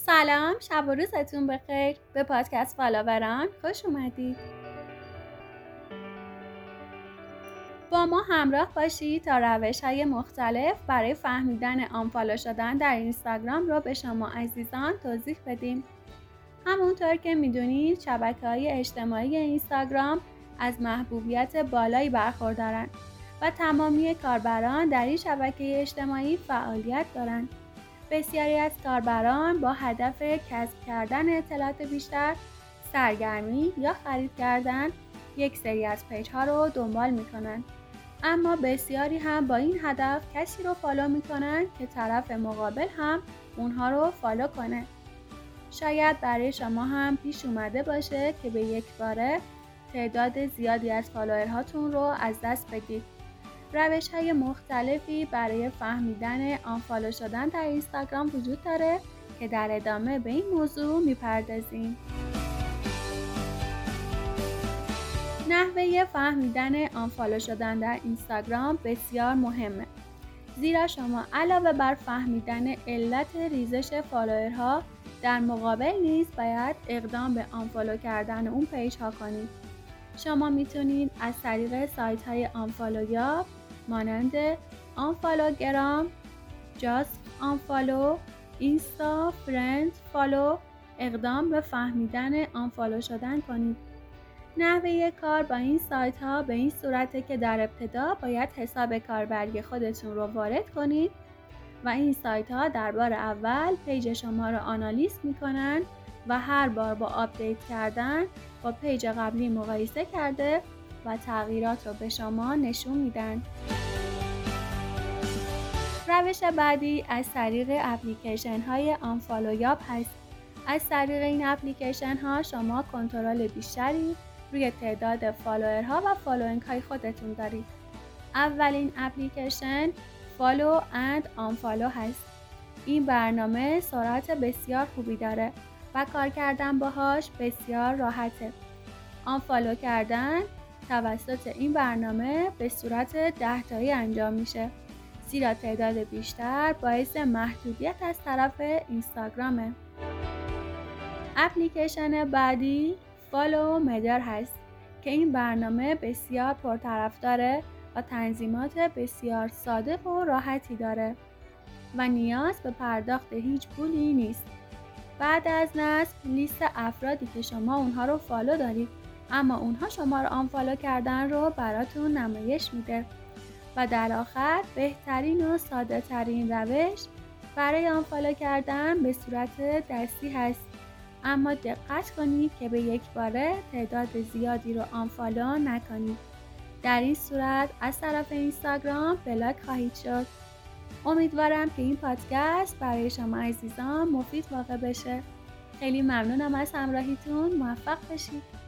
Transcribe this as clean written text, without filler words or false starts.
سلام، شب و روزتون بخیر. به پادکست فالووران خوش اومدید. با ما همراه باشید تا روش‌های مختلف برای فهمیدن آنفالو شدن در اینستاگرام رو به شما عزیزان توضیح بدیم. همونطور که میدونید شبکه‌های اجتماعی اینستاگرام از محبوبیت بالایی برخوردارند و تمامی کاربران در این شبکه اجتماعی فعالیت دارند. بسیاری از کاربران با هدف کسب کردن اطلاعات بیشتر، سرگرمی یا خرید کردن یک سری از پیج‌ها رو دنبال می‌کنند. اما بسیاری هم با این هدف کسی رو فالو می‌کنند که طرف مقابل هم اونها رو فالو کنه. شاید برای شما هم پیش اومده باشه که به یک باره تعداد زیادی از فالوورهاتون رو از دست بدید. روش‌های مختلفی برای فهمیدن آنفالو شدن در اینستاگرام وجود داره که در ادامه به این موضوع میپردازیم. نحوه فهمیدن آنفالو شدن در اینستاگرام بسیار مهمه، زیرا شما علاوه بر فهمیدن علت ریزش فالوورها در مقابل نیز باید اقدام به آنفالو کردن اون پیج ها کنید. شما میتونید از طریق سایت های آنفالو یاب مانند آنفالوگرام، جاست آنفالو، اینستا فرند فالو اقدام به فهمیدن آنفالو شدن کنید. نحوه کار با این سایت ها به این صورته که در ابتدا باید حساب کاربری خودتون رو وارد کنید و این سایت ها در بار اول پیج شما رو آنالیز میکنن و هر بار با آپدیت کردن با پیج قبلی مقایسه کرده و تغییرات رو به شما نشون میدن. روش بعدی از طریق اپلیکیشن های آنفالو یاب هست. از طریق این اپلیکیشن ها شما کنترل بیشتری روی تعداد فالوورها و فالوینگ های خودتون دارید. اولین اپلیکیشن فالو اند آنفالو هست. این برنامه سرعت بسیار خوبی داره و کار کردن باهاش بسیار راحته. آنفالو کردن توسط این برنامه به صورت 10 تایی انجام میشه، زیرا تعداد بیشتر باعث محدودیت از طرف اینستاگرامه. اپلیکیشن بعدی فالو مدر هست که این برنامه بسیار پرطرفداره و تنظیمات بسیار ساده و راحتی داره و نیاز به پرداخت هیچ پولی نیست. بعد از نصب لیست افرادی که شما اونها رو فالو دارید اما اونها شما رو آنفالو کردن رو براتون نمایش میده. و در آخر بهترین و ساده ترین روش برای آنفالو کردن به صورت دستی هست، اما دقت کنید که به یک باره تعداد زیادی رو آنفالو نکنید. در این صورت از طرف اینستاگرام بلاک خواهید شد. امیدوارم که این پادکست برای شما عزیزان مفید واقع بشه. خیلی ممنونم از همراهیتون. موفق باشید.